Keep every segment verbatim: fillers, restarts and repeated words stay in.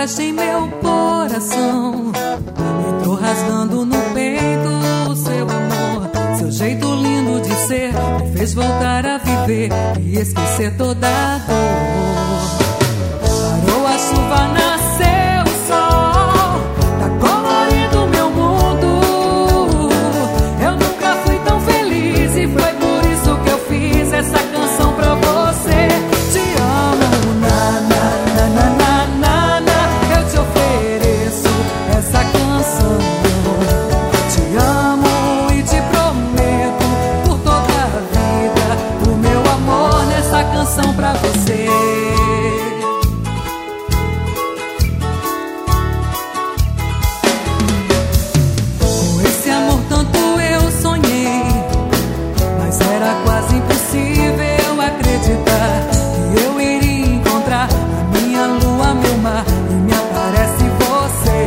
brecha em meu coração. Entrou rasgando no peito o seu amor. Seu jeito lindo de ser me fez voltar a viver e esquecer toda a dor. Parou a chuva, nasceu o sol, tá colorindo meu mundo. Eu nunca fui tão feliz e foi por isso que eu fiz essa canção pra você. Te amo, na, na, na, na, na, na, na. Eu te ofereço essa canção. Te amo e te prometo por toda a vida o meu amor nessa canção pra você. Era quase impossível acreditar que eu iria encontrar a minha lua, meu mar, e me aparece você.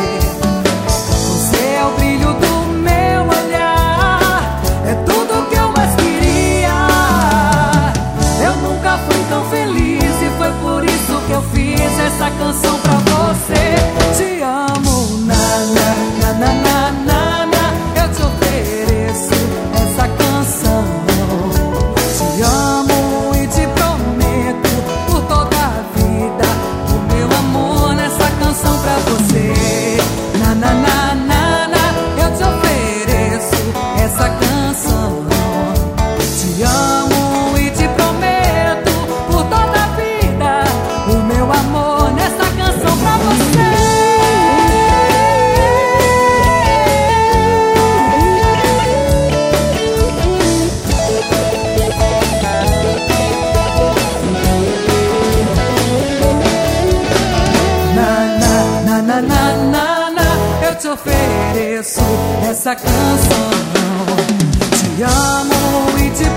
Você é o brilho do meu olhar, é tudo que eu mais queria. Eu nunca fui tão feliz e foi por isso que eu fiz essa canção pra você. Te amo, na, na, na, na, na, na. Eu te ofereço essa canção. Te amo e te prometo por toda a vida o meu amor nessa canção pra você. Na, na, na, na, na. Eu te ofereço essa canção. Te amo e te prometo por toda a vida o meu amor nessa canção pra você. Na, na, na, na, eu te ofereço essa canção. Te amo e te